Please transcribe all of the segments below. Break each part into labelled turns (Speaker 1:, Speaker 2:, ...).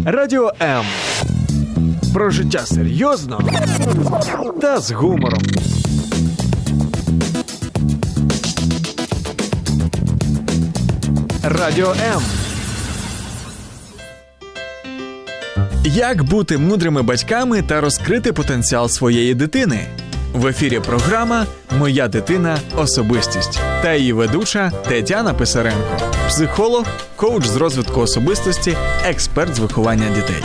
Speaker 1: Радіо М. Про життя серйозно та з гумором. Радіо М. Як бути мудрими батьками та розкрити потенціал своєї дитини? В ефірі програма «Моя дитина – особистість» та її ведуча Тетяна Писаренко, психолог, коуч з розвитку особистості, експерт з виховання дітей.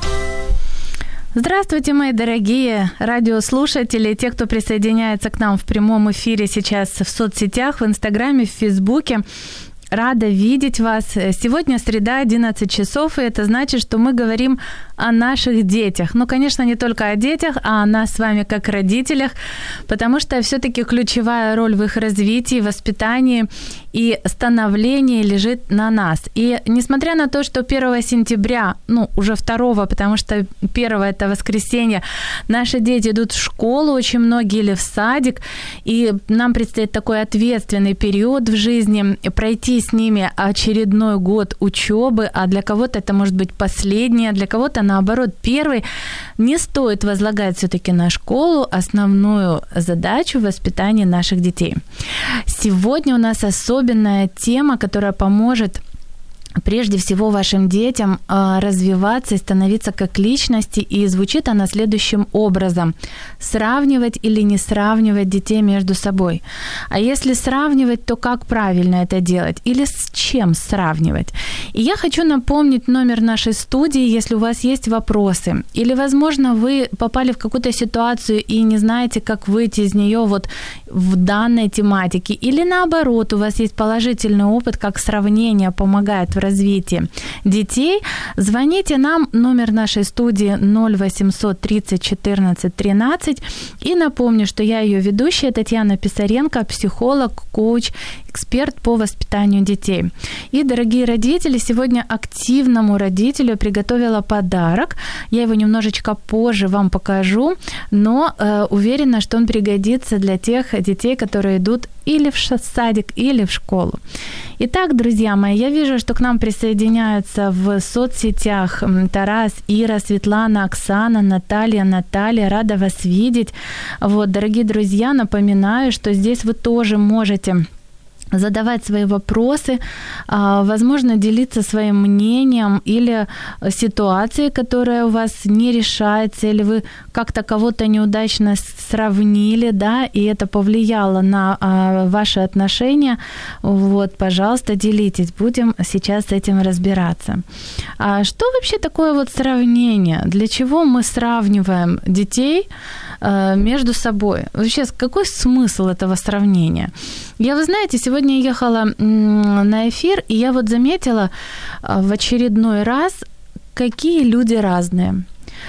Speaker 2: Здравствуйте, мои дорогие радиослушатели, те, кто присоединяется к нам в прямом эфире сейчас в соцсетях, в Инстаграме, в Фейсбуке. Рада видеть вас. Сегодня среда, 11 часов, и это значит, что мы говорим о наших детях. Ну, конечно, не только о детях, а о нас с вами как родителях, потому что всё-таки ключевая роль в их развитии, воспитании и становлении лежит на нас. И несмотря на то, что 1 сентября, уже 2, потому что 1 это воскресенье, наши дети идут в школу, очень многие или в садик, и нам предстоит такой ответственный период в жизни, пройти с ними очередной год учёбы, а для кого-то это может быть последний, а для кого-то, наоборот, первый. Не стоит возлагать всё-таки на школу основную задачу воспитания наших детей. Сегодня у нас особенная тема, которая поможет прежде всего вашим детям развиваться и становиться как личности, и звучит она следующим образом. Сравнивать или не сравнивать детей между собой. А если сравнивать, то как правильно это делать? Или с чем сравнивать? И я хочу напомнить номер нашей студии, если у вас есть вопросы. Или, возможно, вы попали в какую-то ситуацию и не знаете, как выйти из неё вот в данной тематике. Или наоборот, у вас есть положительный опыт, как сравнение помогает в развитии детей. Звоните нам, номер нашей студии 0800 30 14 13. И напомню, что я её ведущая Татьяна Писаренко, психолог, коуч, эксперт по воспитанию детей. И, дорогие родители, сегодня активному родителю приготовила подарок. Я его немножечко позже вам покажу, но уверена, что он пригодится для тех детей, которые идут или в садик, или в школу. Итак, друзья мои, я вижу, что к нам присоединяются в соцсетях Тарас, Ира, Светлана, Оксана, Наталья. Рада вас видеть. Вот, дорогие друзья, напоминаю, что здесь вы тоже можете задавать свои вопросы, возможно, делиться своим мнением или ситуацией, которая у вас не решается, или вы как-то кого-то неудачно сравнили, да, и это повлияло на ваши отношения. Вот, пожалуйста, делитесь, будем сейчас с этим разбираться. А что вообще такое вот сравнение? Для чего мы сравниваем детей между собой? Вообще, какой смысл этого сравнения? Вы знаете, сегодня я ехала на эфир, и я вот заметила в очередной раз, какие люди разные.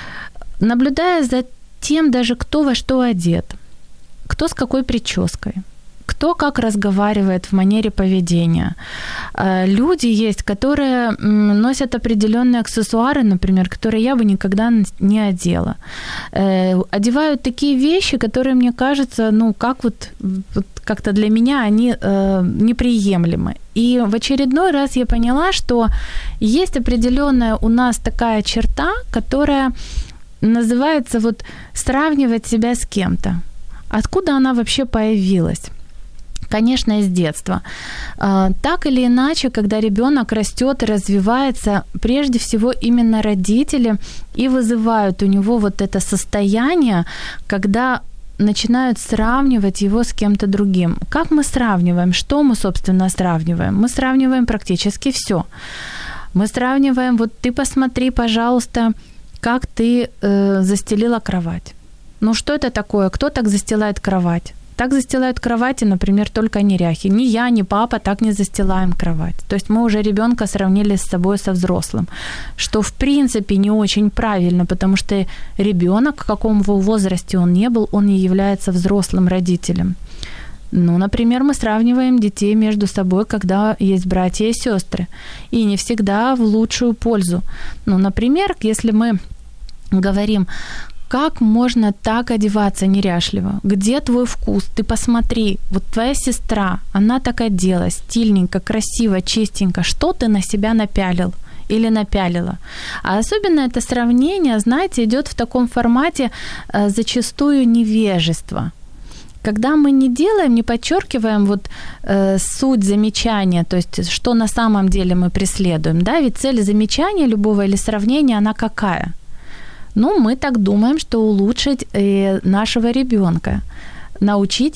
Speaker 2: Наблюдая за тем даже, кто во что одет, кто с какой прической, кто как разговаривает в манере поведения. Люди есть, которые носят определённые аксессуары, например, которые я бы никогда не одела. Одевают такие вещи, которые, мне кажется, как вот как-то для меня они неприемлемы. И в очередной раз я поняла, что есть определённая у нас такая черта, которая называется вот сравнивать себя с кем-то. Откуда она вообще появилась? Конечно, из детства. Так или иначе, когда ребёнок растёт и развивается, прежде всего именно родители и вызывают у него вот это состояние, когда начинают сравнивать его с кем-то другим. Как мы сравниваем? Что мы, собственно, сравниваем? Мы сравниваем практически всё. Мы сравниваем, вот ты посмотри, пожалуйста, как ты застелила кровать. Что это такое? Кто так застилает кровать? Так застилают кровати, например, только неряхи. Ни я, ни папа так не застилаем кровать. То есть мы уже ребёнка сравнили с собой со взрослым, что в принципе не очень правильно, потому что ребёнок, в каком возрасте он не был, он не является взрослым родителем. Например, мы сравниваем детей между собой, когда есть братья и сёстры, и не всегда в лучшую пользу. Например, если мы говорим: как можно так одеваться неряшливо? Где твой вкус? Ты посмотри, вот твоя сестра, она так оделась, стильненько, красиво, чистенько. Что ты на себя напялил? или напялила. А особенно это сравнение, знаете, идёт в таком формате зачастую невежества. Когда мы не делаем, не подчеркиваем суть замечания, то есть что на самом деле мы преследуем, да, ведь цель замечания любого или сравнения, она какая? Мы так думаем, что улучшить нашего ребёнка, научить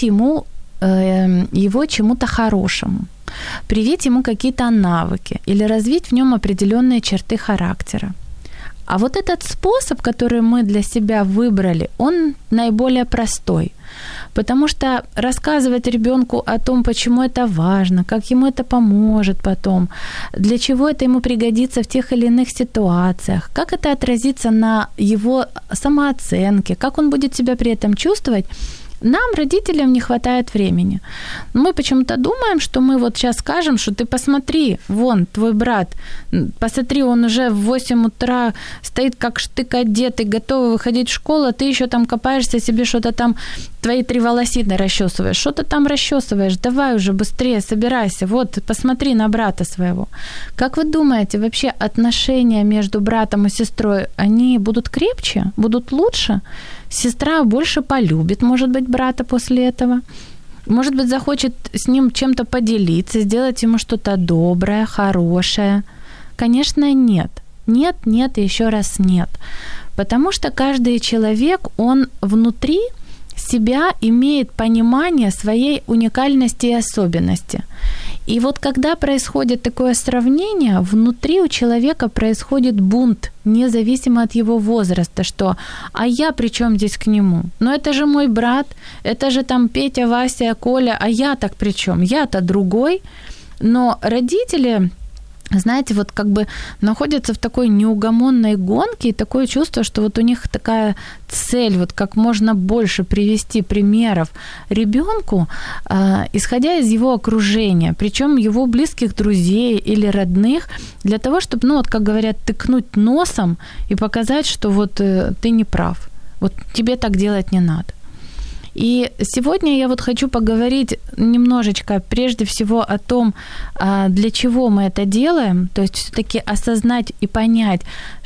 Speaker 2: его чему-то хорошему, привить ему какие-то навыки или развить в нём определённые черты характера. А вот этот способ, который мы для себя выбрали, он наиболее простой. Потому что рассказывать ребёнку о том, почему это важно, как ему это поможет потом, для чего это ему пригодится в тех или иных ситуациях, как это отразится на его самооценке, как он будет себя при этом чувствовать, нам, родителям, не хватает времени. Мы почему-то думаем, что мы сейчас скажем, что ты посмотри, вон твой брат, посмотри, он уже в 8 утра стоит как штык одетый, готовый выходить в школу, а ты ещё там копаешься себе что-то там, твои 3 волосины расчёсываешь, что ты там расчёсываешь, давай уже быстрее собирайся, вот, посмотри на брата своего. Как вы думаете, вообще отношения между братом и сестрой, они будут крепче, будут лучше? Сестра больше полюбит, может быть, брата после этого. Может быть, захочет с ним чем-то поделиться, сделать ему что-то доброе, хорошее. Конечно, нет. Нет, нет и ещё раз нет. Потому что каждый человек, он внутри себя имеет понимание своей уникальности и особенности. И вот когда происходит такое сравнение, внутри у человека происходит бунт, независимо от его возраста, что «а я при чём здесь к нему? Это же мой брат, это же там Петя, Вася, Коля, а я так при чём? Я-то другой». Но родители, знаете, находятся в такой неугомонной гонке, и такое чувство, что у них такая цель, как можно больше привести примеров ребёнку, исходя из его окружения, причём его близких друзей или родных, для того, чтобы, как говорят, тыкнуть носом и показать, что ты не прав, тебе так делать не надо. И сегодня я хочу поговорить немножечко, прежде всего, о том, для чего мы это делаем, то есть всё-таки осознать и понять,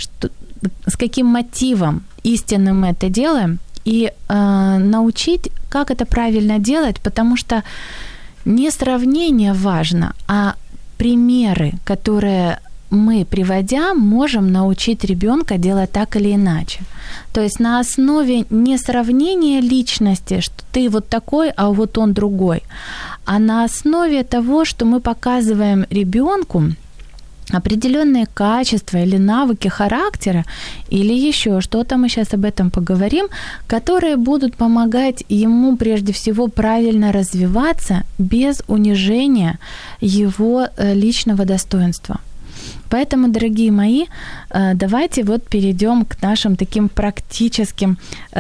Speaker 2: с каким мотивом истинным мы это делаем, и научить, как это правильно делать, потому что не сравнение важно, а примеры, которые мы, приводя, можем научить ребёнка делать так или иначе. То есть на основе не сравнения личности, что ты такой, а он другой, а на основе того, что мы показываем ребёнку определённые качества или навыки характера, или ещё что-то, мы сейчас об этом поговорим, которые будут помогать ему прежде всего правильно развиваться без унижения его личного достоинства. Поэтому, дорогие мои, давайте перейдём к нашим таким практическим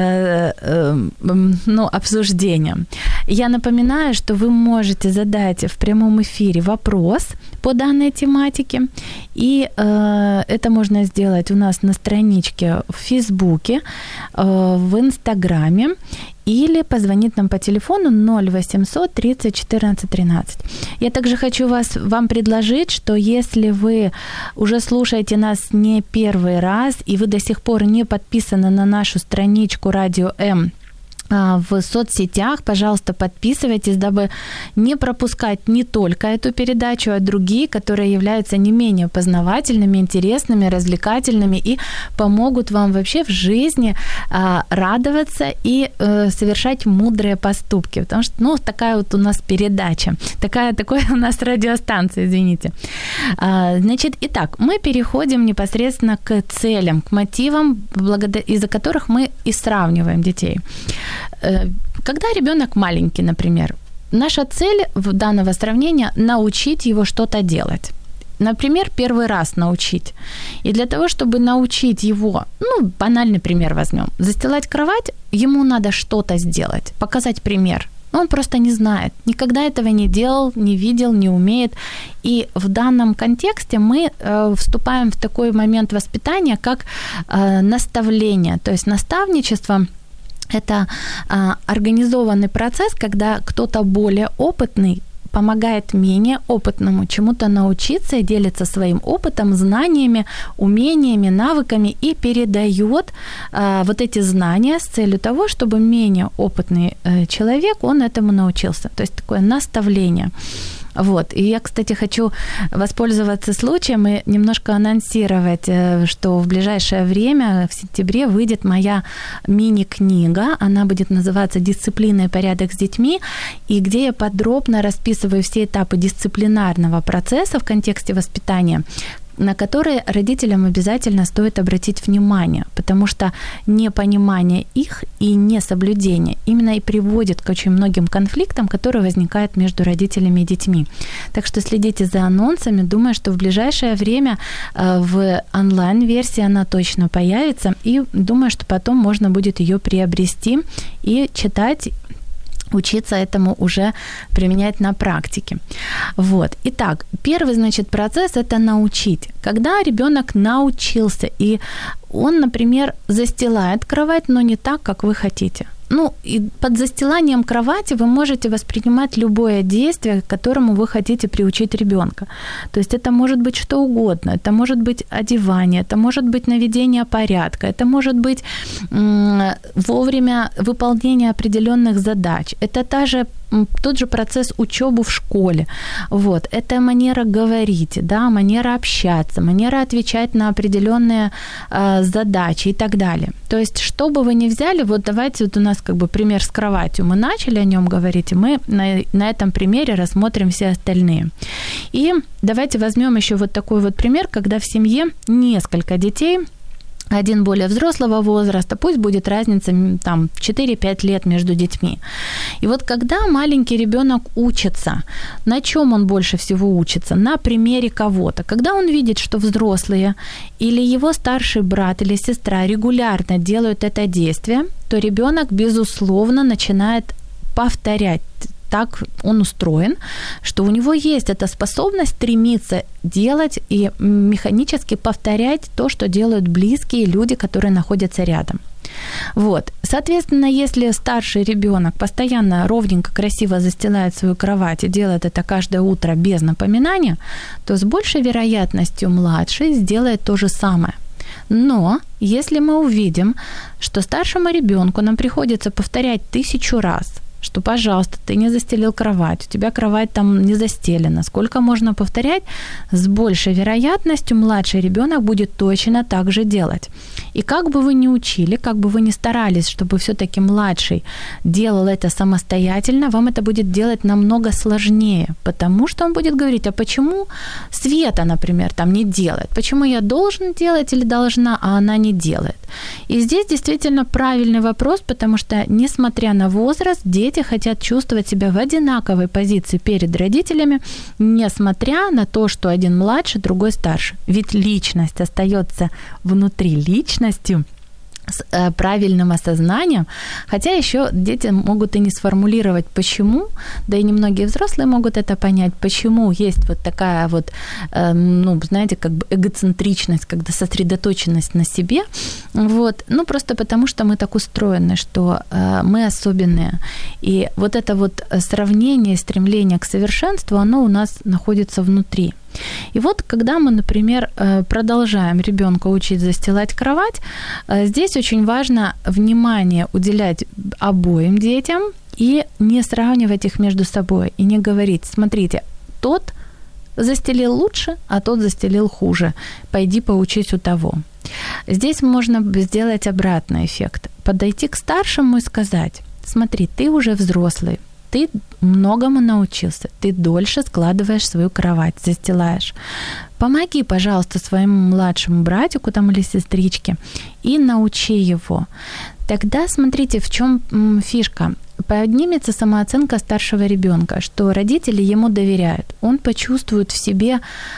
Speaker 2: обсуждениям. Я напоминаю, что вы можете задать в прямом эфире вопрос по данной тематике, и это можно сделать у нас на страничке в Фейсбуке, в Инстаграме, или позвонить нам по телефону 0800 30 14 13. Я также хочу вам предложить, что если вы уже слушаете нас не первый раз, и вы до сих пор не подписаны на нашу страничку Радио М в соцсетях, пожалуйста, подписывайтесь, дабы не пропускать не только эту передачу, а другие, которые являются не менее познавательными, интересными, развлекательными и помогут вам вообще в жизни радоваться и совершать мудрые поступки. Потому что, такая у нас передача, такая у нас радиостанция, извините. Значит, итак, мы переходим непосредственно к целям, к мотивам, из-за которых мы и сравниваем детей. Когда ребёнок маленький, например, наша цель в данного сравнения – научить его что-то делать. Например, первый раз научить. И для того, чтобы научить его, банальный пример возьмём, застилать кровать, ему надо что-то сделать, показать пример. Он просто не знает, никогда этого не делал, не видел, не умеет. И в данном контексте мы вступаем в такой момент воспитания, как наставление, то есть наставничество – это организованный процесс, когда кто-то более опытный помогает менее опытному чему-то научиться и делится своим опытом, знаниями, умениями, навыками и передает вот эти знания с целью того, чтобы менее опытный человек, он этому научился. То есть такое наставление. Вот. И я, кстати, хочу воспользоваться случаем и немножко анонсировать, что в ближайшее время, в сентябре, выйдет моя мини-книга. Она будет называться «Дисциплина и порядок с детьми», и где я подробно расписываю все этапы дисциплинарного процесса в контексте воспитания, на которые родителям обязательно стоит обратить внимание, потому что непонимание их и несоблюдение именно и приводит к очень многим конфликтам, которые возникают между родителями и детьми. Так что следите за анонсами. Думаю, что в ближайшее время в онлайн-версии она точно появится, и думаю, что потом можно будет ее приобрести и читать, учиться этому уже применять на практике. Вот. Итак, первый, значит, процесс – это научить. Когда ребенок научился, и он, например, застилает кровать, но не так, как вы хотите. Ну, и под застиланием кровати вы можете воспринимать любое действие, к которому вы хотите приучить ребенка. То есть это может быть что угодно. Это может быть одевание, это может быть наведение порядка, это может быть вовремя выполнение определенных задач. Это тот же процесс учебы в школе. Вот. Это манера говорить, да, манера общаться, манера отвечать на определенные задачи и так далее. То есть, что бы вы ни взяли, вот давайте, вот у нас как бы пример с кроватью. Мы начали о нем говорить, и мы на этом примере рассмотрим все остальные. И давайте возьмем еще вот такой вот пример, когда в семье несколько детей, один более взрослого возраста, пусть будет разница там 4-5 лет между детьми. И вот когда маленький ребенок учится, на чем он больше всего учится? На примере кого-то. Когда он видит, что взрослые или его старший брат или сестра регулярно делают это действие, то ребенок, безусловно, начинает повторять. Так он устроен, что у него есть эта способность стремиться делать и механически повторять то, что делают близкие люди, которые находятся рядом. Вот. Соответственно, если старший ребенок постоянно ровненько, красиво застилает свою кровать и делает это каждое утро без напоминания, то с большей вероятностью младший сделает то же самое. Но если мы увидим, что старшему ребенку нам приходится повторять 1000 раз, что, пожалуйста, ты не застелил кровать, у тебя кровать там не застелена. Сколько можно повторять? С большей вероятностью младший ребенок будет точно так же делать. И как бы вы ни учили, как бы вы ни старались, чтобы все-таки младший делал это самостоятельно, вам это будет делать намного сложнее, потому что он будет говорить, а почему Света, например, там не делает? Почему я должен делать или должна, а она не делает? И здесь действительно правильный вопрос, потому что, несмотря на возраст, дети хотят чувствовать себя в одинаковой позиции перед родителями, несмотря на то, что один младше, другой старше. Ведь личность остается внутри личностью с правильным осознанием, хотя еще дети могут и не сформулировать, почему, да и немногие взрослые могут это понять, почему есть вот такая вот, знаете, как бы эгоцентричность, когда сосредоточенность на себе, вот, просто потому что мы так устроены, что мы особенные, и вот это вот сравнение, стремление к совершенству, оно у нас находится внутри. И вот когда мы, например, продолжаем ребенка учить застилать кровать, здесь очень важно внимание уделять обоим детям и не сравнивать их между собой, и не говорить, смотрите, тот застелил лучше, а тот застелил хуже, пойди поучись у того. Здесь можно сделать обратный эффект, подойти к старшему и сказать, смотри, ты уже взрослый, ты многому научился, ты дольше складываешь свою кровать, застилаешь. Помоги, пожалуйста, своему младшему братику там, или сестричке и научи его. Тогда смотрите, в чем фишка. Поднимется самооценка старшего ребенка, что родители ему доверяют. Он почувствует в себе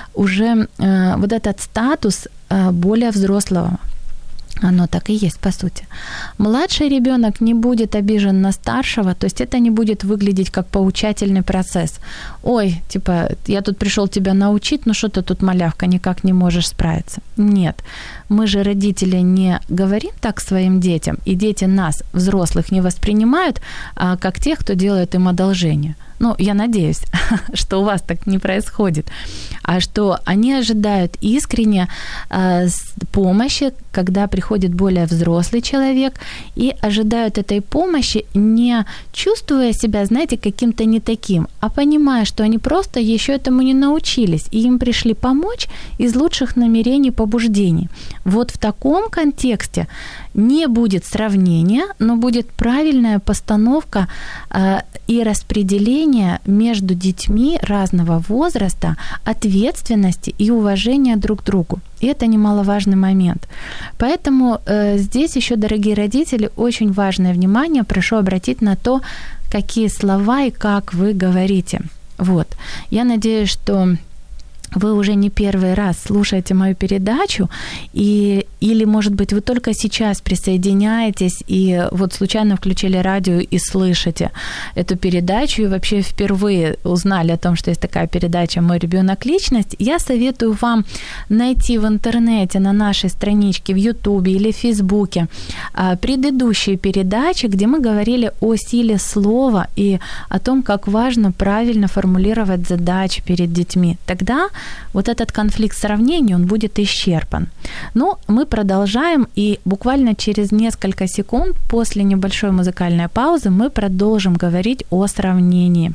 Speaker 2: уже вот этот статус более взрослого. Оно так и есть, по сути. Младший ребенок не будет обижен на старшего, то есть это не будет выглядеть как поучательный процесс. Ой, типа, я тут пришел тебя научить, но что ты тут, малявка, никак не можешь справиться. Нет, мы же, родители, не говорим так своим детям, и дети нас, взрослых, не воспринимают как тех, кто делает им одолжение. я надеюсь, что у вас так не происходит, а что они ожидают искренне помощи, когда приходит более взрослый человек, и ожидают этой помощи, не чувствуя себя, знаете, каким-то не таким, а понимая, что они просто еще этому не научились, и им пришли помочь из лучших намерений, побуждений. Вот в таком контексте не будет сравнения, но будет правильная постановка и распределение между детьми разного возраста, ответственности и уважения друг к другу. И это немаловажный момент. Поэтому здесь еще, дорогие родители, очень важное внимание прошу обратить на то, какие слова и как вы говорите. Вот. Я надеюсь, что вы уже не первый раз слушаете мою передачу, или, может быть, вы только сейчас присоединяетесь и вот случайно включили радио и слышите эту передачу, и вообще впервые узнали о том, что есть такая передача «Мой ребенок. Личность». Я советую вам найти в интернете, на нашей страничке в Ютубе или в Фейсбуке предыдущие передачи, где мы говорили о силе слова и о том, как важно правильно формулировать задачи перед детьми. Тогда вот этот конфликт сравнений, он будет исчерпан. Но мы продолжаем, и буквально через несколько секунд после небольшой музыкальной паузы мы продолжим говорить о сравнении.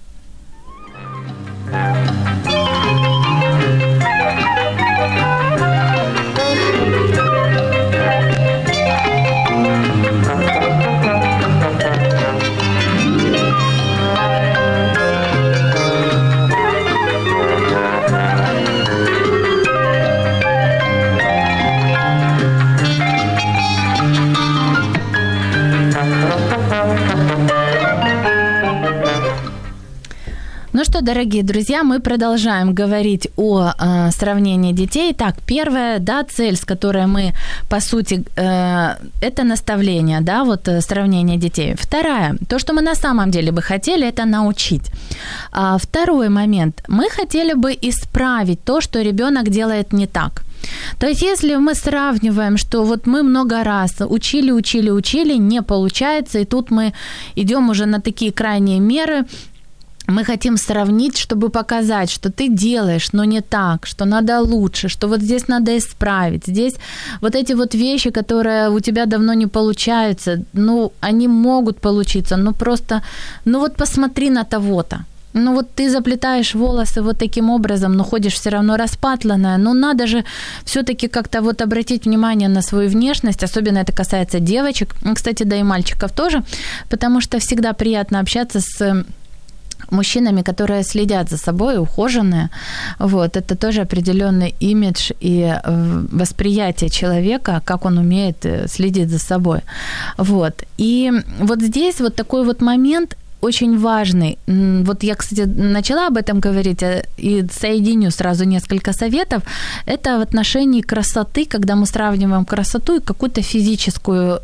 Speaker 2: Ну что, дорогие друзья, мы продолжаем говорить о сравнении детей. Так, первая, цель, с которой мы, по сути, это наставление, сравнение детей. Вторая, то, что мы на самом деле бы хотели, это научить. Второй момент, мы хотели бы исправить то, что ребенок делает не так. То есть, если мы сравниваем, что вот мы много раз учили, не получается, и тут мы идем уже на такие крайние меры, мы хотим сравнить, чтобы показать, что ты делаешь, но не так, что надо лучше, что вот здесь надо исправить. Здесь вот эти вот вещи, которые у тебя давно не получаются, они могут получиться, вот посмотри на того-то. Вот ты заплетаешь волосы вот таким образом, но ходишь все равно распатланная. Надо же все-таки как-то вот обратить внимание на свою внешность, особенно это касается девочек, кстати, да и мальчиков тоже, потому что всегда приятно общаться с мужчинами, которые следят за собой, ухоженные. Вот, это тоже определенный имидж и восприятие человека, как он умеет следить за собой. Вот. И вот здесь вот такой вот момент очень важный. Вот я, кстати, начала об этом говорить и соединю сразу несколько советов. Это в отношении красоты, когда мы сравниваем красоту и какую-то физическую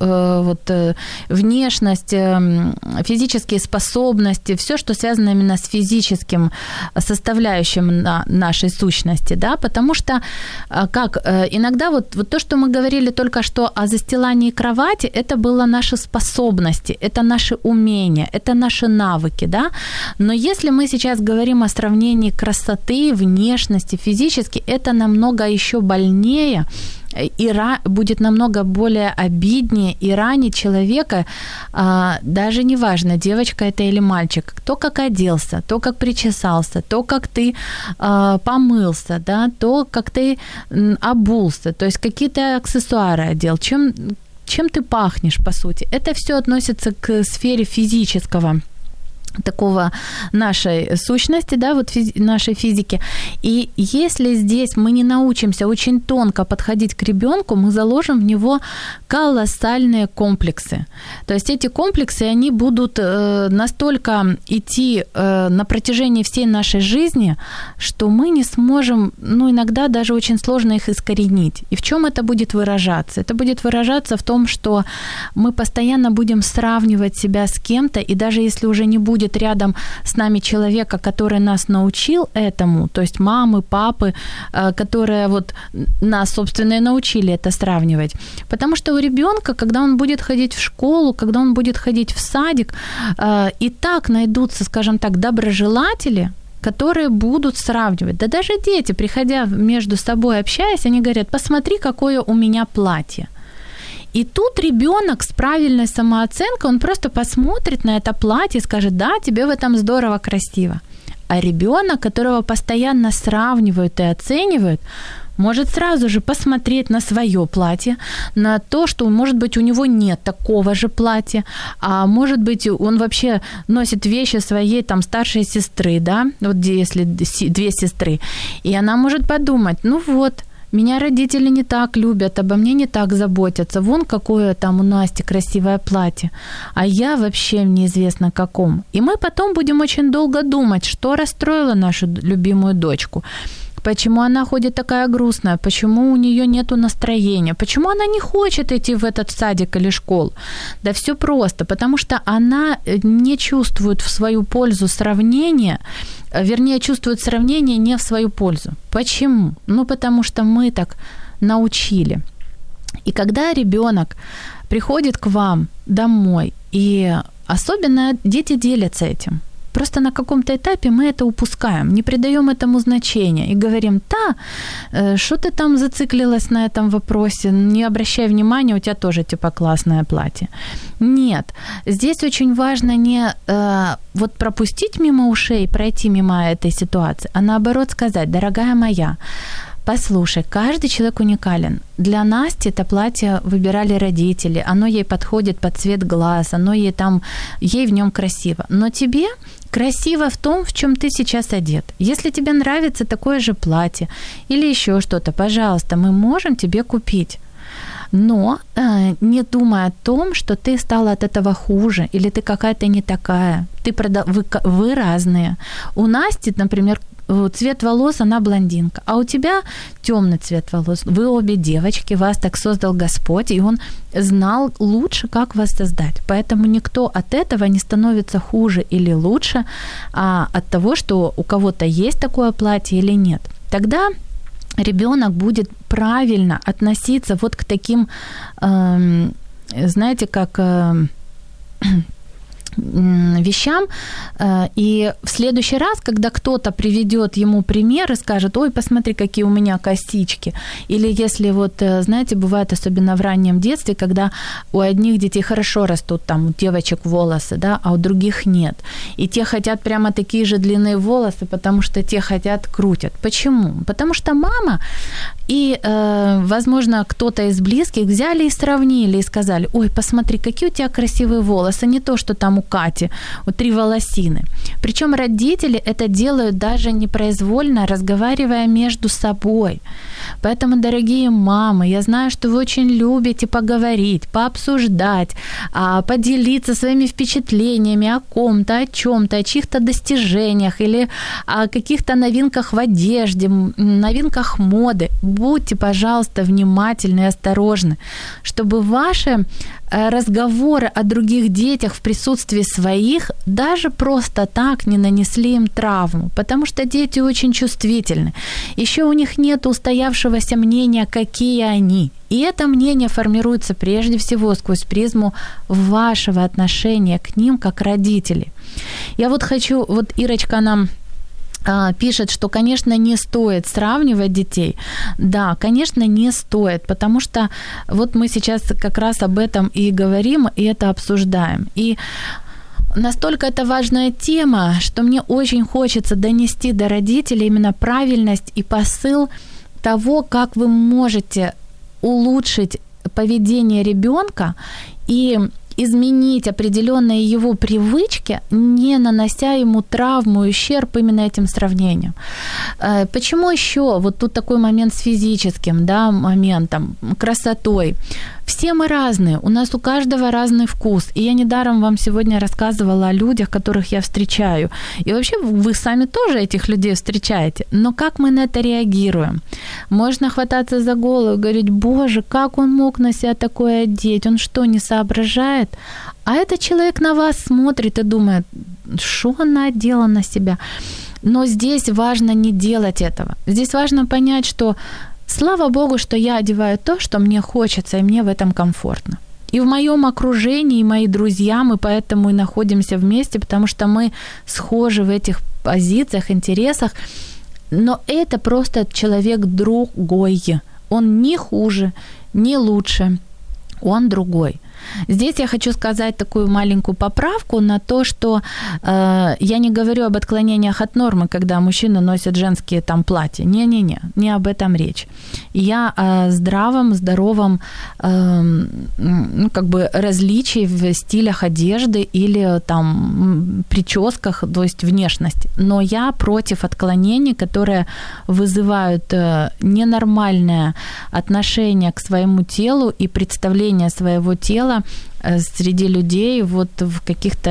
Speaker 2: внешность, физические способности, все, что связано именно с физическим составляющим нашей сущности, да, потому что иногда вот то, что мы говорили только что о застилании кровати, это было наши способности, это наши умения, это наши навыки, да, но если мы сейчас говорим о сравнении красоты, внешности, физически, это намного еще больнее и будет намного более обиднее и ранить человека, даже неважно, девочка это или мальчик, то, как оделся, то, как причесался, то, как ты помылся, да, то, как ты обулся, то есть какие-то аксессуары одел, чем ты пахнешь, по сути. Это все относится к сфере физического такого нашей сущности, да, вот нашей физики. И если здесь мы не научимся очень тонко подходить к ребенку, мы заложим в него колоссальные комплексы. То есть эти комплексы, они будут настолько идти на протяжении всей нашей жизни, что мы не сможем, иногда даже очень сложно их искоренить. И в чем это будет выражаться? Это будет выражаться в том, что мы постоянно будем сравнивать себя с кем-то, и даже если уже не будет будет рядом с нами человека, который нас научил этому, то есть мамы, папы, которые вот нас, собственно, и научили это сравнивать. Потому что у ребенка, когда он будет ходить в школу, когда он будет ходить в садик, и так найдутся, скажем так, доброжелатели, которые будут сравнивать. Да даже дети, приходя между собой, общаясь, они говорят: посмотри, какое у меня платье. И тут ребенок с правильной самооценкой, он просто посмотрит на это платье и скажет: да, тебе в этом здорово, красиво. А ребенок, которого постоянно сравнивают и оценивают, может сразу же посмотреть на свое платье, на то, что, может быть, у него нет такого же платья, а может быть, он вообще носит вещи своей там старшей сестры, да, вот если 2 сестры, и она может подумать: ну вот, меня родители не так любят, обо мне не так заботятся, вон какое там у Насти красивое платье, а я вообще неизвестно каком. И мы потом будем очень долго думать, что расстроило нашу любимую дочку. Почему она ходит такая грустная? Почему у нее нету настроения? Почему она не хочет идти в этот садик или школу? Да все просто, потому что она не чувствует в свою пользу сравнения, вернее, чувствует сравнение не в свою пользу. Почему? Ну, потому что мы так научили. И когда ребенок приходит к вам домой, и особенно дети делятся этим, просто на каком-то этапе мы это упускаем, не придаем этому значения и говорим: да, что ты там зациклилась на этом вопросе, не обращай внимания, у тебя тоже типа классное платье. Нет, здесь очень важно не вот пропустить мимо ушей, пройти мимо этой ситуации, а наоборот сказать: дорогая моя, послушай, каждый человек уникален. Для Насти это платье выбирали родители, оно ей подходит под цвет глаз, ей в нем красиво. Но тебе красиво в том, в чем ты сейчас одет. Если тебе нравится такое же платье или еще что-то, пожалуйста, мы можем тебе купить. Но не думай о том, что ты стала от этого хуже или ты какая-то не такая. Вы разные. У Насти, например, цвет волос, она блондинка, а у тебя темный цвет волос. Вы обе девочки, вас так создал Господь, и Он знал лучше, как вас создать. Поэтому никто от этого не становится хуже или лучше от того, что у кого-то есть такое платье или нет. Тогда ребенок будет правильно относиться вот к таким, знаете, как вещам, и в следующий раз, когда кто-то приведет ему пример и скажет: ой, посмотри, какие у меня косички, или если вот, знаете, бывает особенно в раннем детстве, когда у одних детей хорошо растут там у девочек волосы, да, а у других нет, и те хотят прямо такие же длинные волосы, потому что те хотят, крутят. Почему? Потому что мама и, возможно, кто-то из близких взяли и сравнили, и сказали: ой, посмотри, какие у тебя красивые волосы, не то, что там у Кати, 3 волосины. Причем родители это делают даже непроизвольно, разговаривая между собой. Поэтому, дорогие мамы, я знаю, что вы очень любите поговорить, пообсуждать, поделиться своими впечатлениями о ком-то, о чём-то, о чьих-то достижениях или о каких-то новинках в одежде, новинках моды. Будьте, пожалуйста, внимательны и осторожны, чтобы ваши разговоры о других детях в присутствии своих даже просто так не нанесли им травму, потому что дети очень чувствительны. Еще у них нет устоявшегося мнения, какие они. И это мнение формируется прежде всего сквозь призму вашего отношения к ним как родителей. Я вот хочу, вот Ирочка нам пишет, что, конечно, не стоит сравнивать детей. Да, конечно, не стоит, потому что вот мы сейчас как раз об этом и говорим, и это обсуждаем. И настолько это важная тема, что мне очень хочется донести до родителей именно правильность и посыл того, как вы можете улучшить поведение ребенка и изменить определенные его привычки, не нанося ему травму и ущерб именно этим сравнением. Почему еще вот тут такой момент с физическим, да, моментом, красотой? Все мы разные, у нас у каждого разный вкус. И я недаром вам сегодня рассказывала о людях, которых я встречаю. И вообще вы сами тоже этих людей встречаете. Но как мы на это реагируем? Можно хвататься за голову и говорить: Боже, как он мог на себя такое одеть? Он что, не соображает? А этот человек на вас смотрит и думает: что она одела на себя? Но здесь важно не делать этого. Здесь важно понять, что слава Богу, что я одеваю то, что мне хочется, и мне в этом комфортно. И в моем окружении, и мои друзья, мы поэтому и находимся вместе, потому что мы схожи в этих позициях, интересах. Но это просто человек другой. Он не хуже, не лучше. Он другой. Здесь я хочу сказать такую маленькую поправку на то, что я не говорю об отклонениях от нормы, когда мужчины носят женские там платья. Не об этом речь. Я о здоровом различии в стилях одежды или там прическах, то есть внешности. Но я против отклонений, которые вызывают ненормальное отношение к своему телу и представление своего тела среди людей вот в каких-то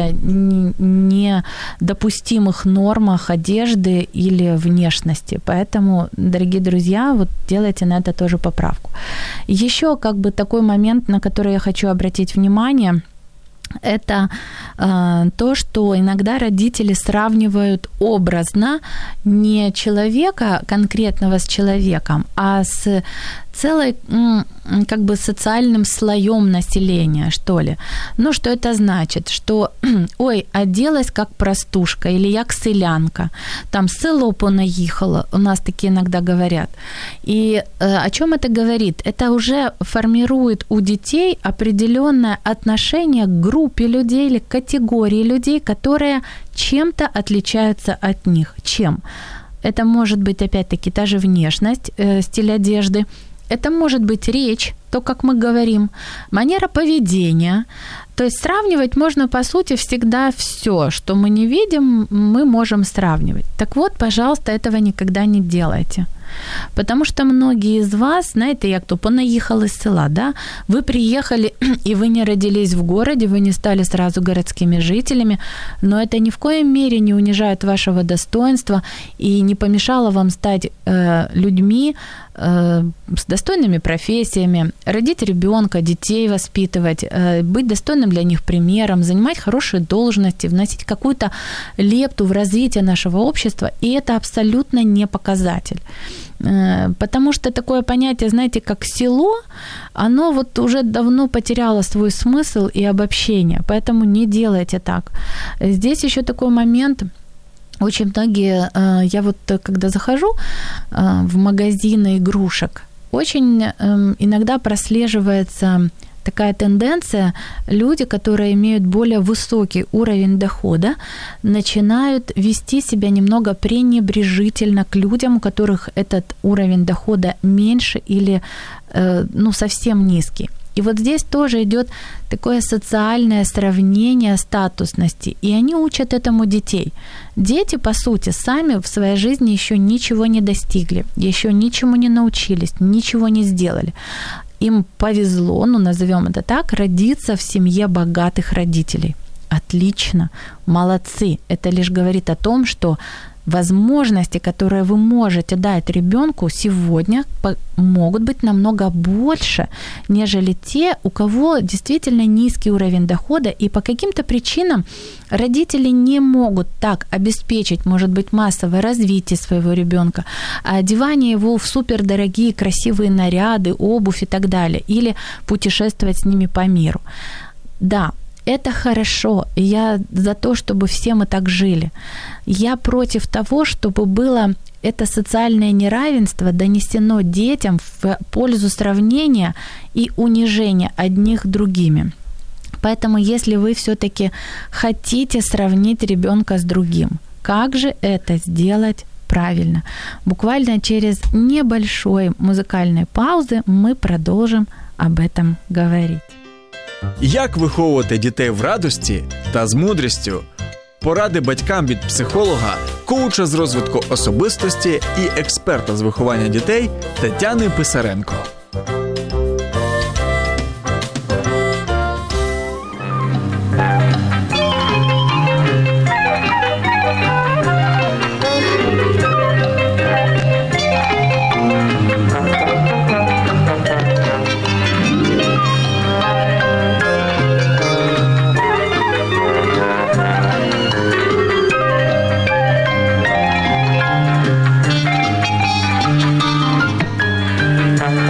Speaker 2: недопустимых нормах одежды или внешности. Поэтому, дорогие друзья, вот делайте на это тоже поправку. Еще такой момент, на который я хочу обратить внимание, это то, что иногда родители сравнивают образно не человека конкретного с человеком, а с целой социальным слоем населения, что ли. Ну, что это значит? Что, ой, оделась как простушка, или як селянка, там село понаїхала, у нас такие иногда говорят. И о чем это говорит? Это уже формирует у детей определенное отношение к группе людей или к категории людей, которые чем-то отличаются от них. Чем? Это может быть, опять-таки, та же внешность, стиль одежды. Это может быть речь, то, как мы говорим, манера поведения. То есть сравнивать можно, по сути, всегда всё, что мы не видим, мы можем сравнивать. Так вот, пожалуйста, этого никогда не делайте. Потому что многие из вас, знаете, як то понаїхали з села, да? Вы приехали, и вы не родились в городе, вы не стали сразу городскими жителями, но это ни в коем мере не унижает вашего достоинства и не помешало вам стать людьми с достойными профессиями, родить ребёнка, детей воспитывать, быть достойным для них примером, занимать хорошие должности, вносить какую-то лепту в развитие нашего общества, и это абсолютно не показатель. Потому что такое понятие, знаете, как село, оно вот уже давно потеряло свой смысл и обобщение, поэтому не делайте так. Здесь ещё такой момент. Очень многие, я вот когда захожу в магазины игрушек, очень иногда прослеживается такая тенденция, люди, которые имеют более высокий уровень дохода, начинают вести себя немного пренебрежительно к людям, у которых этот уровень дохода меньше или совсем низкий. И вот здесь тоже идёт такое социальное сравнение статусности, и они учат этому детей. Дети, по сути, сами в своей жизни ещё ничего не достигли, ещё ничему не научились, ничего не сделали. Им повезло, назовём это так, родиться в семье богатых родителей. Отлично, молодцы. Это лишь говорит о том, что возможности, которые вы можете дать ребёнку сегодня, могут быть намного больше, нежели те, у кого действительно низкий уровень дохода, и по каким-то причинам родители не могут так обеспечить, может быть, массовое развитие своего ребёнка, одевание его в супердорогие красивые наряды, обувь и так далее, или путешествовать с ними по миру. Да, это хорошо, я за то, чтобы все мы так жили. Я против того, чтобы было это социальное неравенство донесено детям в пользу сравнения и унижения одних другими. Поэтому если вы всё-таки хотите сравнить ребёнка с другим, как же это сделать правильно? Буквально через небольшой музыкальной паузы мы продолжим об этом говорить.
Speaker 1: Як виховувати дітей в радості та з мудрістю? Поради батькам від психолога, коуча з розвитку особистості і експерта з виховання дітей Тетяни Писаренко.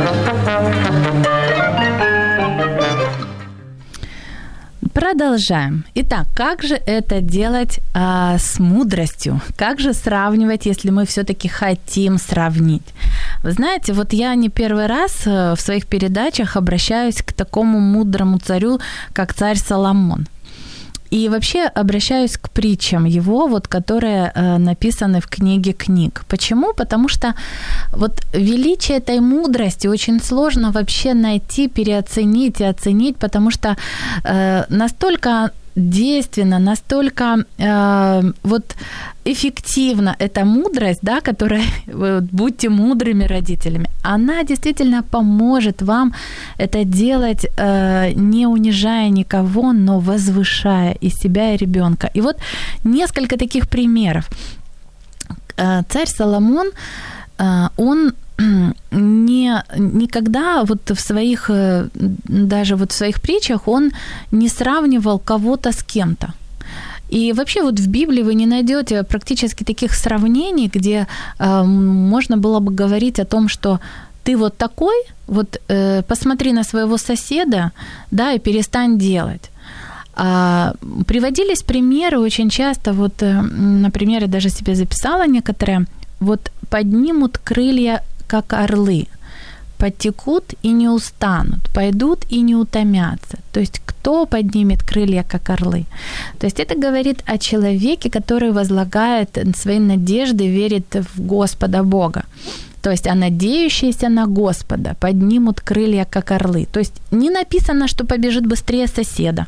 Speaker 2: Продолжаем. Итак, как же это делать с мудростью? Как же сравнивать, если мы все-таки хотим сравнить? Вы знаете, вот я не первый раз в своих передачах обращаюсь к такому мудрому царю, как царь Соломон. И вообще обращаюсь к притчам его, вот, которые написаны в книге книг. Почему? Потому что вот величие этой мудрости очень сложно вообще найти, переоценить и оценить, потому что настолько действенно, настолько вот эффективна эта мудрость, да, которая, вот, будьте мудрыми родителями, она действительно поможет вам это делать, не унижая никого, но возвышая и себя, и ребенка. И вот несколько таких примеров. Царь Соломон, он никогда вот в своих, даже вот в своих притчах он не сравнивал кого-то с кем-то. И вообще вот в Библии вы не найдете практически таких сравнений, где можно было бы говорить о том, что ты вот такой, вот посмотри на своего соседа, да, и перестань делать. Приводились примеры очень часто, вот, например, я даже себе записала некоторые, вот поднимут крылья, как орлы, подтекут и не устанут, пойдут и не утомятся. То есть кто поднимет крылья, как орлы? То есть это говорит о человеке, который возлагает свои надежды, верит в Господа Бога. То есть, а надеющиеся на Господа поднимут крылья, как орлы. То есть не написано, что побежит быстрее соседа.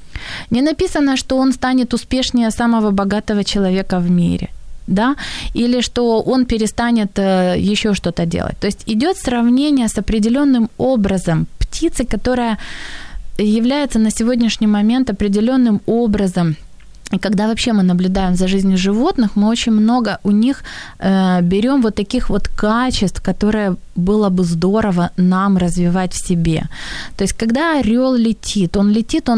Speaker 2: Не написано, что он станет успешнее самого богатого человека в мире. Да, или что он перестанет еще что-то делать. То есть идет сравнение с определенным образом птицы, которая является на сегодняшний момент определенным образом. И когда вообще мы наблюдаем за жизнью животных, мы очень много у них берем вот таких вот качеств, которые было бы здорово нам развивать в себе. То есть когда орел летит, он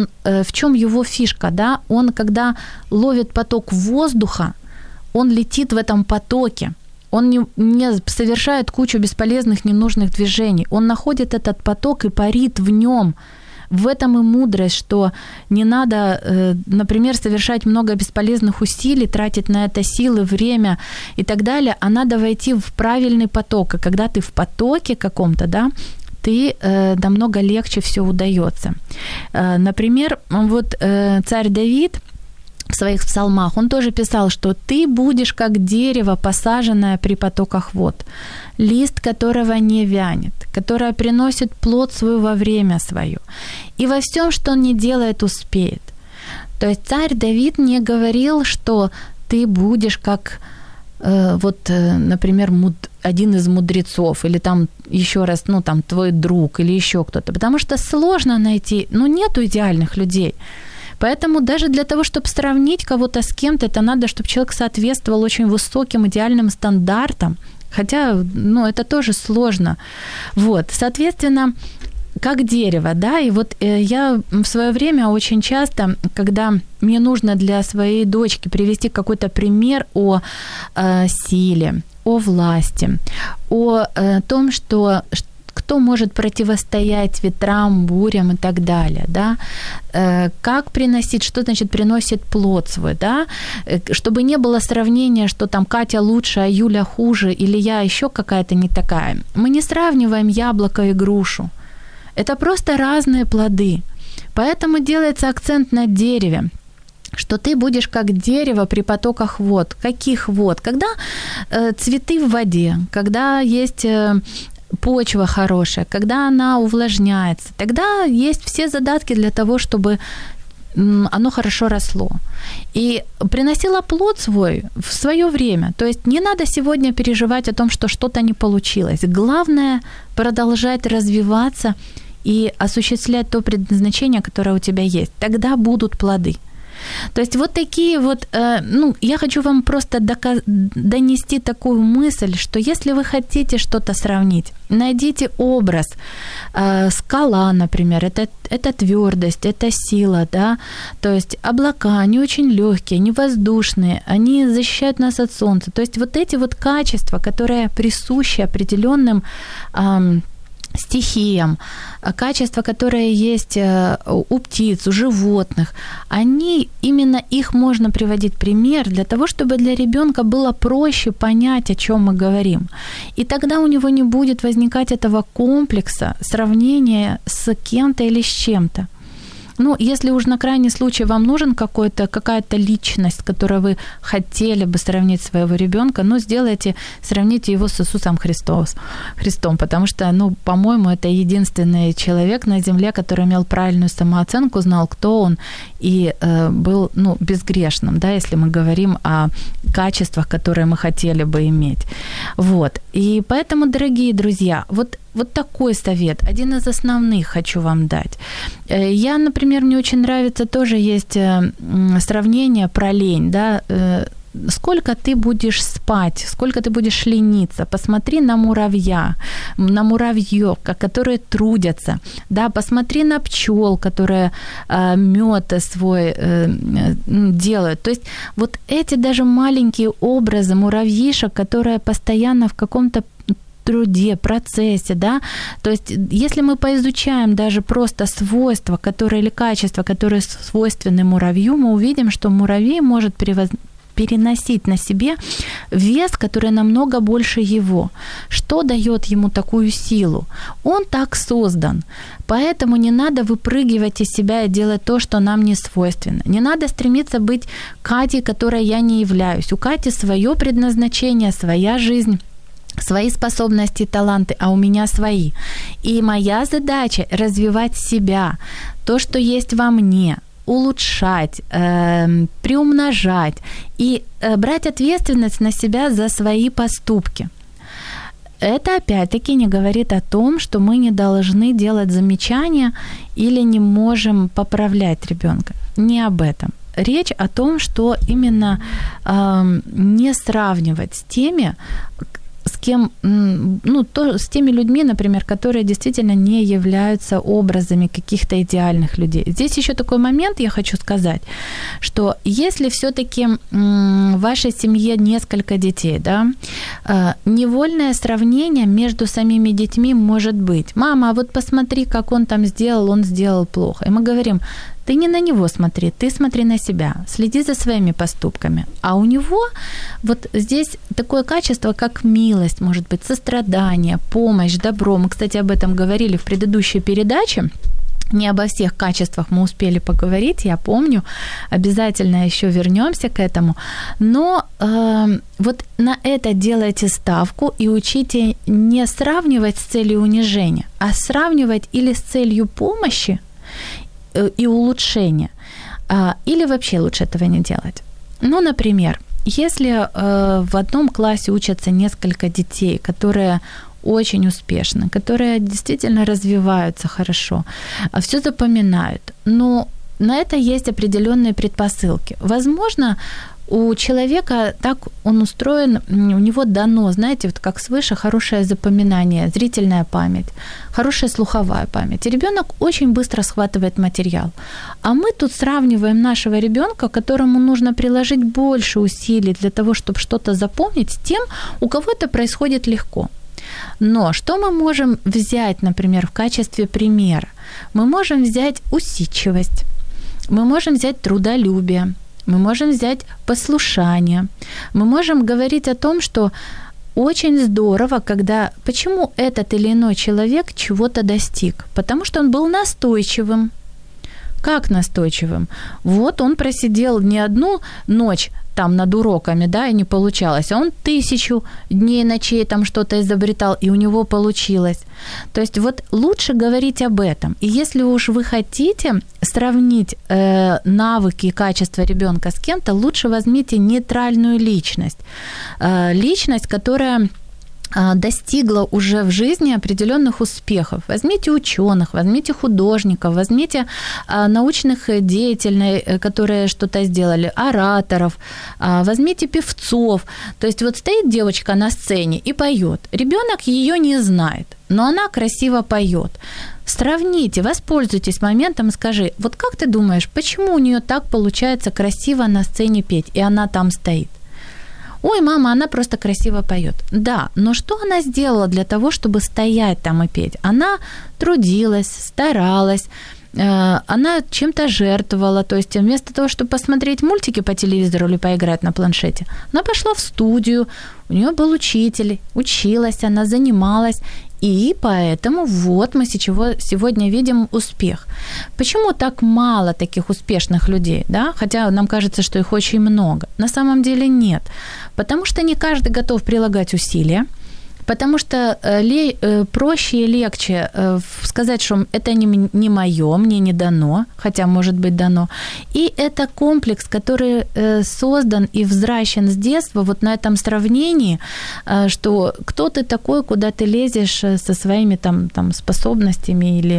Speaker 2: в чем его фишка, да? Он когда ловит поток воздуха, он летит в этом потоке, он не совершает кучу бесполезных, ненужных движений. Он находит этот поток и парит в нем. В этом и мудрость, что не надо, например, совершать много бесполезных усилий, тратить на это силы, время и так далее, а надо войти в правильный поток. И когда ты в потоке каком-то, да, ты намного легче все удаётся. Например, вот царь Давид в своих псалмах, он тоже писал, что ты будешь как дерево, посаженное при потоках вод, лист которого не вянет, которое приносит плод свой во время свое, и во всем, что он не делает, успеет. То есть царь Давид не говорил, что ты будешь как, вот, например, один из мудрецов, или там еще раз, ну, там, твой друг, или еще кто-то, потому что сложно найти, нету идеальных людей. Поэтому даже для того, чтобы сравнить кого-то с кем-то, это надо, чтобы человек соответствовал очень высоким идеальным стандартам. Хотя, это тоже сложно. Вот, соответственно, как дерево, да, и вот я в своё время очень часто, когда мне нужно для своей дочки привести какой-то пример о силе, о власти, о том, что кто может противостоять ветрам, бурям и так далее, да, как приносить, что значит приносит плод свой, да, чтобы не было сравнения, что там Катя лучше, а Юля хуже, или я еще какая-то не такая. Мы не сравниваем яблоко и грушу. Это просто разные плоды. Поэтому делается акцент на дереве, что ты будешь как дерево при потоках вод. Каких вод? Когда цветы в воде, когда есть почва хорошая, когда она увлажняется, тогда есть все задатки для того, чтобы оно хорошо росло. И приносило плод свой в своё время. То есть не надо сегодня переживать о том, что что-то не получилось. Главное – продолжать развиваться и осуществлять то предназначение, которое у тебя есть. Тогда будут плоды. То есть вот такие вот, я хочу вам просто донести такую мысль, что если вы хотите что-то сравнить, найдите образ. Скала, например, это твёрдость, это сила, да, то есть облака, они очень лёгкие, они воздушные, они защищают нас от солнца. То есть вот эти вот качества, которые присущи определённым стихиям, качества, которые есть у птиц, у животных, именно их можно приводить пример для того, чтобы для ребенка было проще понять, о чем мы говорим. И тогда у него не будет возникать этого комплекса сравнения с кем-то или с чем-то. Если уж на крайний случай вам нужен какая-то личность, которую вы хотели бы сравнить своего ребенка, сравните его с Иисусом Христом, потому что, по-моему, это единственный человек на земле, который имел правильную самооценку, знал, кто он, и был, безгрешным, да, если мы говорим о качествах, которые мы хотели бы иметь. Вот. И поэтому, дорогие друзья, вот такой совет, один из основных хочу вам дать. Например, мне очень нравится, тоже есть сравнение про лень, да, сколько ты будешь спать, сколько ты будешь лениться. Посмотри на муравьев, которые трудятся. Да, посмотри на пчел, которые мёд свой делают. То есть вот эти даже маленькие образы муравьишек, которые постоянно в каком-то труде, процессе, да, то есть если мы поизучаем даже просто свойства, или качества, которые свойственны муравью, мы увидим, что муравей может переносить на себе вес, который намного больше его. Что даёт ему такую силу? Он так создан. Поэтому не надо выпрыгивать из себя и делать то, что нам не свойственно. Не надо стремиться быть Катей, которой я не являюсь. У Кати своё предназначение, своя жизнь, свои способности и таланты, а у меня свои. И моя задача — развивать себя, то, что есть во мне, улучшать, приумножать и брать ответственность на себя за свои поступки. Это, опять-таки, не говорит о том, что мы не должны делать замечания или не можем поправлять ребёнка. Не об этом. Речь о том, что именно не сравнивать с теми, с кем, с теми людьми, например, которые действительно не являются образами каких-то идеальных людей. Здесь ещё такой момент я хочу сказать, что если всё-таки в вашей семье несколько детей, да, невольное сравнение между самими детьми может быть. Мама, а вот посмотри, как он сделал плохо. И мы говорим: ты не на него смотри, ты смотри на себя, следи за своими поступками. А у него вот здесь такое качество, как милость, может быть, сострадание, помощь, добро. Мы, кстати, об этом говорили в предыдущей передаче. Не обо всех качествах мы успели поговорить, я помню, обязательно ещё вернёмся к этому. Но вот на это делайте ставку и учите не сравнивать с целью унижения, а сравнивать или с целью помощи и улучшения, или вообще лучше этого не делать. Например, если в одном классе учатся несколько детей, которые очень успешны, которые действительно развиваются хорошо, всё запоминают, но на это есть определённые предпосылки. Возможно, у человека так он устроен, у него дано, знаете, вот как свыше, хорошее запоминание, зрительная память, хорошая слуховая память. И ребёнок очень быстро схватывает материал. А мы тут сравниваем нашего ребёнка, которому нужно приложить больше усилий для того, чтобы что-то запомнить, с тем, у кого это происходит легко. Но что мы можем взять, например, в качестве примера? Мы можем взять усидчивость, мы можем взять трудолюбие, мы можем взять послушание, мы можем говорить о том, что очень здорово, почему этот или иной человек чего-то достиг. Потому что он был настойчивым. Как настойчивым? Вот он просидел не одну ночь там над уроками, да, и не получалось, а он 1000 дней, ночей там что-то изобретал, и у него получилось. То есть вот лучше говорить об этом. И если уж вы хотите сравнить навыки и качества ребёнка с кем-то, лучше возьмите нейтральную личность. Личность, которая достигла уже в жизни определённых успехов. Возьмите учёных, возьмите художников, возьмите научных деятелей, которые что-то сделали, ораторов, возьмите певцов. То есть вот стоит девочка на сцене и поёт. Ребёнок её не знает, но она красиво поёт. Сравните, воспользуйтесь моментом и скажи: вот как ты думаешь, почему у неё так получается красиво на сцене петь, и она там стоит? ой, мама, она просто красиво поет. Да, но что она сделала для того, чтобы стоять там и петь? Она трудилась, старалась, она чем-то жертвовала, то есть вместо того, чтобы посмотреть мультики по телевизору или поиграть на планшете, она пошла в студию, у нее был учитель, училась, она занималась, и поэтому вот мы сегодня видим успех. Почему так мало таких успешных людей, да? Хотя нам кажется, что их очень много. На самом деле нет, потому что не каждый готов прилагать усилия, потому что проще и легче сказать, что это не моё, мне не дано, хотя, может быть, дано. И это комплекс, который создан и взращен с детства вот на этом сравнении, что кто ты такой, куда ты лезешь со своими там способностями или,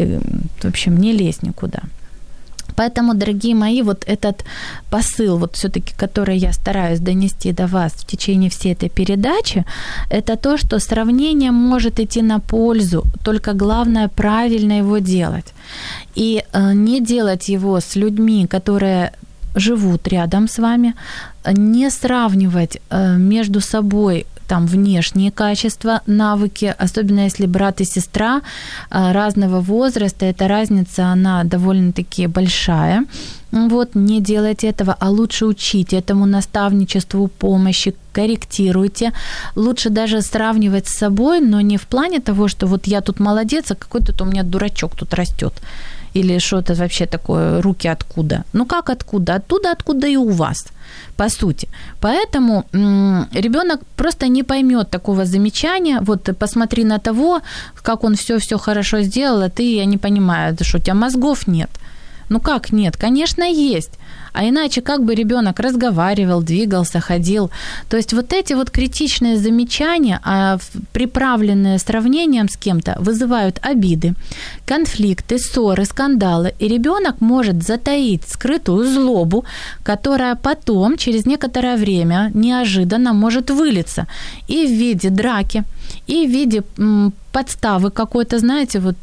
Speaker 2: в общем, не лезь никуда. Поэтому, дорогие мои, вот этот посыл, вот всё-таки, который я стараюсь донести до вас в течение всей этой передачи, это то, что сравнение может идти на пользу, только главное правильно его делать. И не делать его с людьми, которые живут рядом с вами, не сравнивать между собой там внешние качества, навыки, особенно если брат и сестра разного возраста, эта разница, она довольно-таки большая. Вот, не делайте этого, а лучше учите этому наставничеству, помощи, корректируйте. Лучше даже сравнивать с собой, но не в плане того, что вот я тут молодец, а какой-то у меня дурачок тут растет. Или что-то вообще такое, руки откуда? Ну как откуда? Оттуда, откуда и у вас, по сути. Поэтому ребенок просто не поймет такого замечания. Вот посмотри на того, как он все хорошо сделал, а ты, я не понимаю, что у тебя мозгов нет. Ну как нет? Конечно, есть. А иначе как бы ребенок разговаривал, двигался, ходил. То есть вот эти вот критичные замечания, приправленные сравнением с кем-то, вызывают обиды, конфликты, ссоры, скандалы. И ребенок может затаить скрытую злобу, которая потом, через некоторое время, неожиданно может вылиться и в виде драки, и в виде подставы какой-то, знаете, вот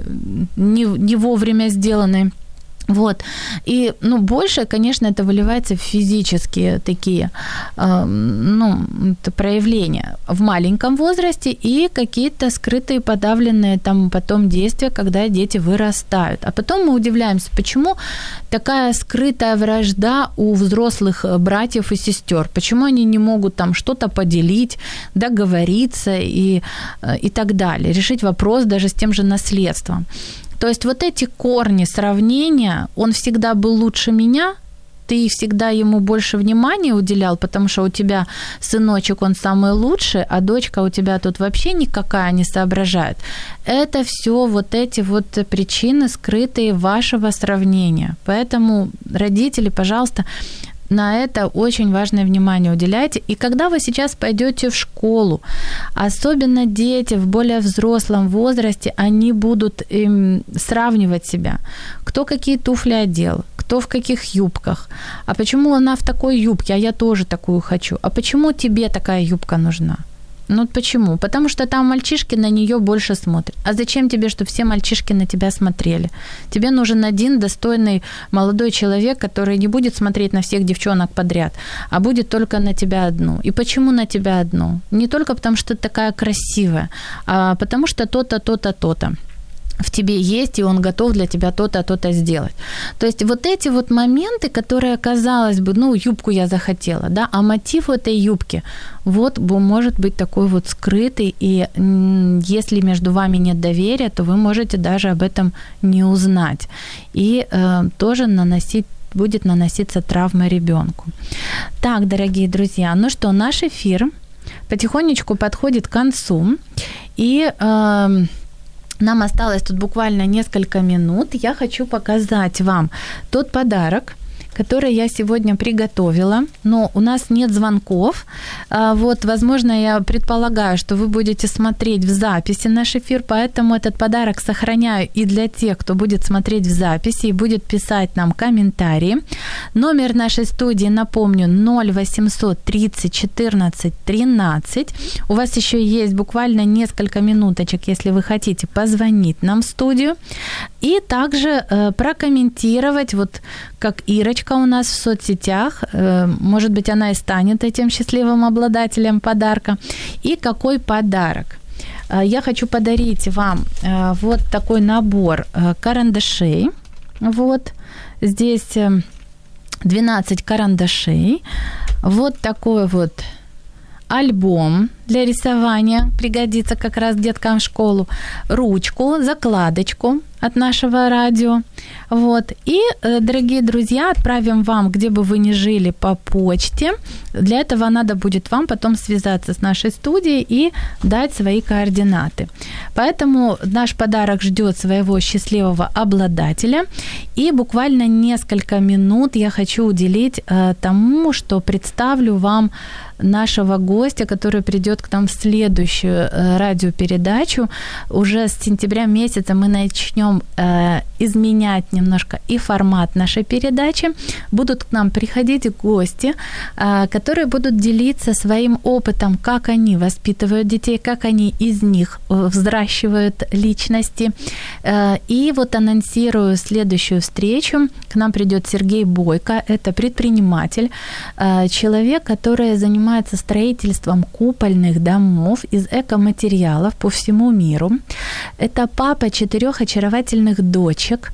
Speaker 2: не вовремя сделанной. Вот. И, больше, конечно, это выливается в физические такие, проявления в маленьком возрасте и какие-то скрытые, подавленные там потом действия, когда дети вырастают. А потом мы удивляемся, почему такая скрытая вражда у взрослых братьев и сестер, почему они не могут там что-то поделить, договориться и так далее, решить вопрос даже с тем же наследством. То есть вот эти корни сравнения, он всегда был лучше меня, ты всегда ему больше внимания уделял, потому что у тебя сыночек, он самый лучший, а дочка у тебя тут вообще никакая не соображает. Это всё вот эти вот причины, скрытые вашего сравнения. Поэтому, родители, пожалуйста, на это очень важное внимание уделяйте. И когда вы сейчас пойдете в школу, особенно дети в более взрослом возрасте, они будут сравнивать себя. Кто какие туфли одел, кто в каких юбках. А почему она в такой юбке, а я тоже такую хочу? А почему тебе такая юбка нужна? Почему? Потому что там мальчишки на неё больше смотрят. А зачем тебе, чтобы все мальчишки на тебя смотрели? Тебе нужен один достойный молодой человек, который не будет смотреть на всех девчонок подряд, а будет только на тебя одну. И почему на тебя одну? Не только потому, что ты такая красивая, а потому что то-то, то-то, то-то в тебе есть, и он готов для тебя то-то, то-то сделать. То есть вот эти вот моменты, которые, казалось бы, юбку я захотела, да, а мотив этой юбки вот может быть такой вот скрытый, и если между вами нет доверия, то вы можете даже об этом не узнать. И тоже будет наноситься травма ребенку. Так, дорогие друзья, наш эфир потихонечку подходит к концу, и нам осталось тут буквально несколько минут. Я хочу показать вам тот подарок, который я сегодня приготовила, но у нас нет звонков. Вот, возможно, я предполагаю, что вы будете смотреть в записи наш эфир, поэтому этот подарок сохраняю и для тех, кто будет смотреть в записи и будет писать нам комментарии. Номер нашей студии, напомню, 0800 30 14 13. У вас еще есть буквально несколько минуточек, если вы хотите позвонить нам в студию и также прокомментировать вот как Ирочка у нас в соцсетях. Может быть, она и станет этим счастливым обладателем подарка. И какой подарок? Я хочу подарить вам вот такой набор карандашей. Вот здесь 12 карандашей. Вот такой вот альбом для рисования, пригодится как раз деткам в школу, ручку, закладочку от нашего радио. Вот. И, дорогие друзья, отправим вам, где бы вы ни жили, по почте. Для этого надо будет вам потом связаться с нашей студией и дать свои координаты. Поэтому наш подарок ждет своего счастливого обладателя. И буквально несколько минут я хочу уделить тому, что представлю вам нашего гостя, который придет к нам в следующую радиопередачу. Уже с сентября месяца мы начнем изменять немножко и формат нашей передачи. Будут к нам приходить гости, которые будут делиться своим опытом, как они воспитывают детей, как они из них взращивают личности. И вот анонсирую следующую встречу. К нам придет Сергей Бойко. Это предприниматель, человек, который занимается строительством купольных домов из экоматериалов по всему миру. Это папа 4 очаровательных дочек.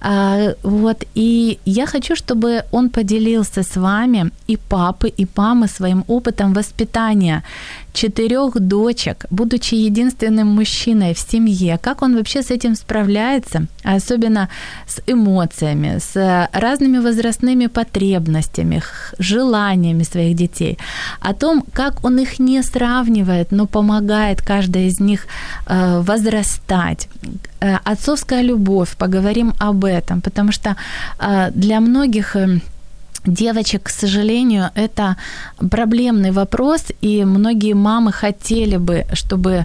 Speaker 2: Вот. И я хочу, чтобы он поделился с вами, и папы, и мамы, своим опытом воспитания 4 дочек, будучи единственным мужчиной в семье. Как он вообще с этим справляется, особенно с эмоциями, с разными возрастными потребностями, желаниями своих детей. О том, как он их не сравнивает, но помогает каждой из них возрастать. Отцовская любовь, поговорим об этом, потому что для многих девочек, к сожалению, это проблемный вопрос, и многие мамы хотели бы, чтобы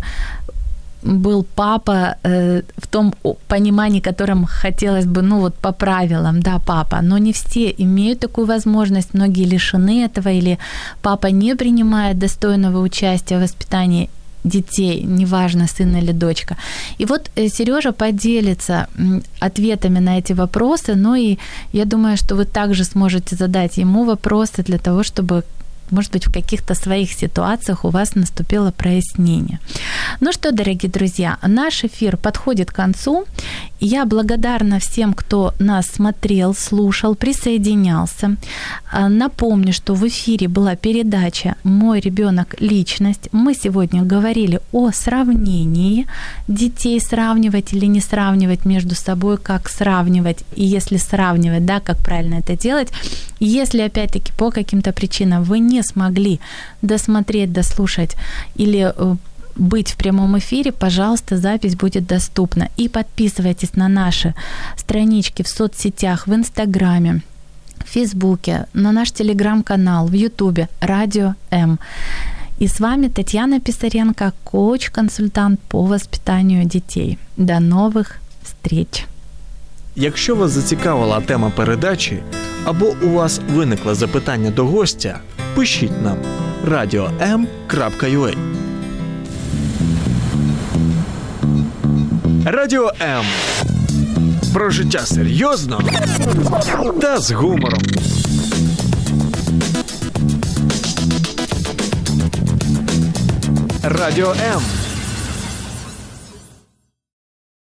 Speaker 2: был папа в том понимании, которым хотелось бы, ну вот по правилам, да, папа, но не все имеют такую возможность, многие лишены этого, или папа не принимает достойного участия в воспитании детей, неважно, сын или дочка. И вот Серёжа поделится ответами на эти вопросы, ну и я думаю, что вы также сможете задать ему вопросы для того, чтобы, может быть, в каких-то своих ситуациях у вас наступило прояснение. Ну что, дорогие друзья, наш эфир подходит к концу. Я благодарна всем, кто нас смотрел, слушал, присоединялся. Напомню, что в эфире была передача «Мой ребёнок – личность». Мы сегодня говорили о сравнении детей, сравнивать или не сравнивать между собой, как сравнивать, и если сравнивать, да, как правильно это делать. Если, опять-таки, по каким-то причинам вы не смогли досмотреть, дослушать или быть в прямом эфире, пожалуйста, запись будет доступна. И подписывайтесь на наши странички в соцсетях, в Инстаграме, в Фейсбуке, на наш Телеграм-канал, в Ютубе «Радио М». И с вами Татьяна Писаренко, коуч-консультант по воспитанию детей. До новых встреч!
Speaker 1: Якщо вас зацікавила тема передачі або у вас виникло запитання до гостя, пишіть нам radio.m.ua. Радіо М. Про життя серйозно та з гумором. Радіо М.